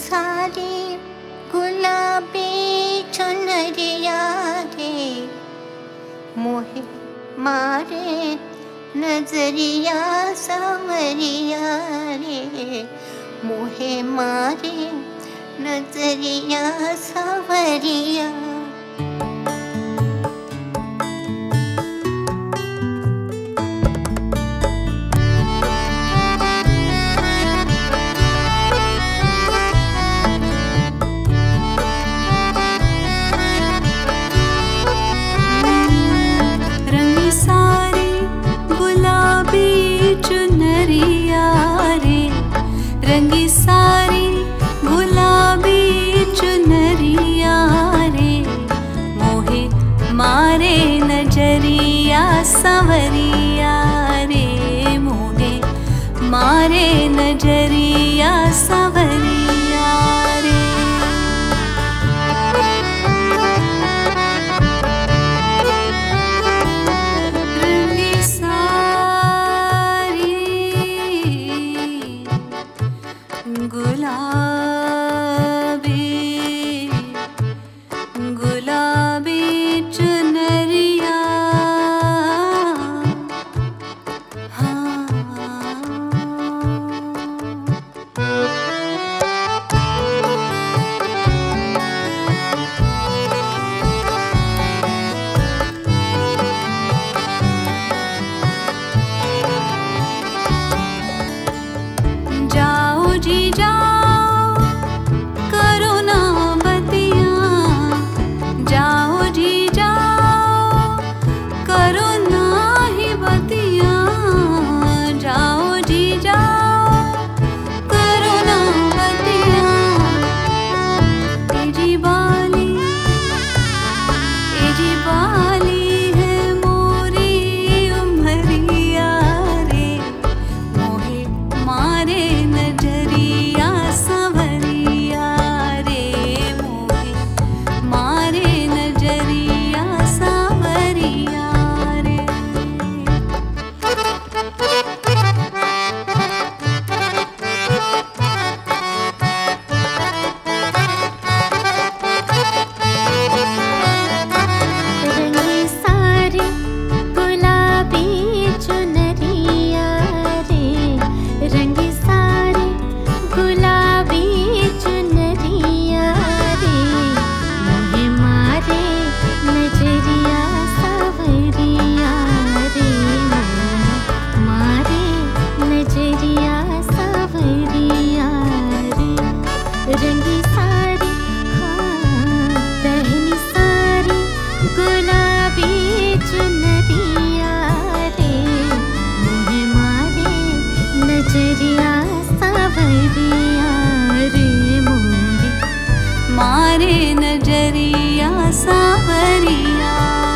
सारी गुलाबी चुनरिया रे, मोहे मारे नजरिया सावरिया रे, मोहे मारे नजरिया सावरिया। रंगी सारी गुलाबी चुनरिया रे, मोहे मारे नजरिया सावरिया रे, मोहे मारे नजरिया सावरिया रे। रंगी सारी गुलाबी गुलाबी चुनरिया, हाँ। जाओ जी जाओ करो ना बतिया, जाओ जी जाओ करो ना ही बतिया, जाओ जी जाओ करो ना बतिया। एजी बाली है मोरी उमरिया रे, मोहे मारे नजरिया सावरिया रे, मोहे मारे नजरिया सावरिया रे। रंगी सारी गुलाबी चुनरिया रे, रंगी सारी गुलाबी चुनरिया रे, मोहे मारे नजरिया सावरिया रे, मोहे मारे नजरिया सावरिया रे। रंगी सारी पहनी सारी गुलाबी चुनरिया रे, मोहे मारे नजरिया सावरिया रे, मोहे मारे नजरिया सावरिया।